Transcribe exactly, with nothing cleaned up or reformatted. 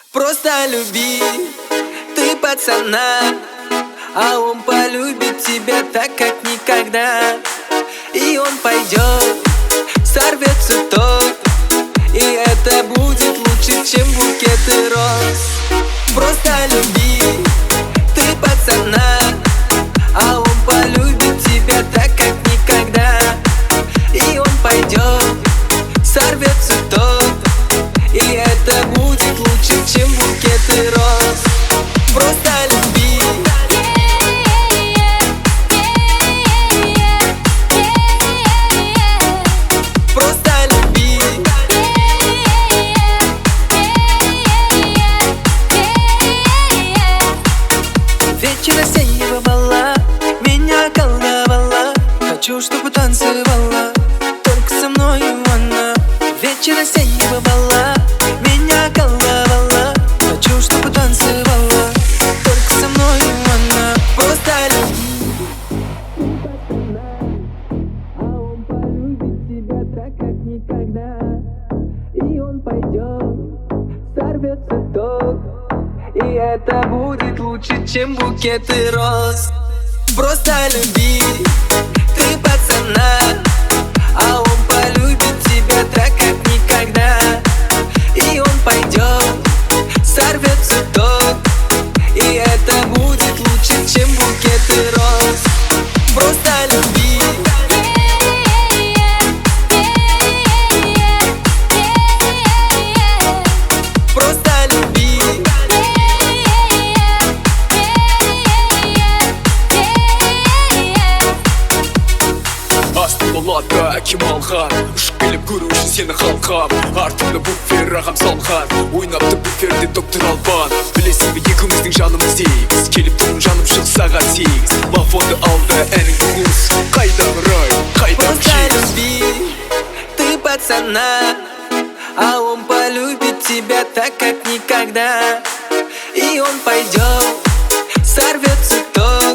Просто люби ты пацана, а он полюбит тебя так, как никогда. И он пойдет, сорвет цветок, и это будет лучше, чем букеты роз. Просто люби ты пацана, а он полюбит тебя так, как никогда. И он пойдет, сорвет цветок, и это будет лучше, чем букеты роз. Просто люби. Просто люби. Вечер осеннего бала меня околдовала. Хочу, чтобы танцевала только со мною она. Вечер осеннего бала меня околдовала. Хочу, чтобы танцевала только со мною она. Просто люби, а он полюбит тебя так, как никогда. И он пойдет, сорвет цветок, и это будет лучше, чем букеты роз. Просто люби ты пацана, а он полюбит тебя так, как никогда. И он пойдет, сорвет цветок, и это будет лучше, чем букеты роз. Просто люби. Просто люби. Астың болады Кемалхан, ұшып келіп көру үшін сені халқам. Артымда буфер ағам салған, ойнапты буферде доктор Албан. Білесің бе екеуміздің жанымыз егіз, келіп тұрмын жаным шық сағат сегіз. Лафонды алды әнің құс, қайдам рай, қайдам Просто чиз. люби ты пацана, а он полюбит тебя так, как никогда. И он пойдет, сорвет цветок,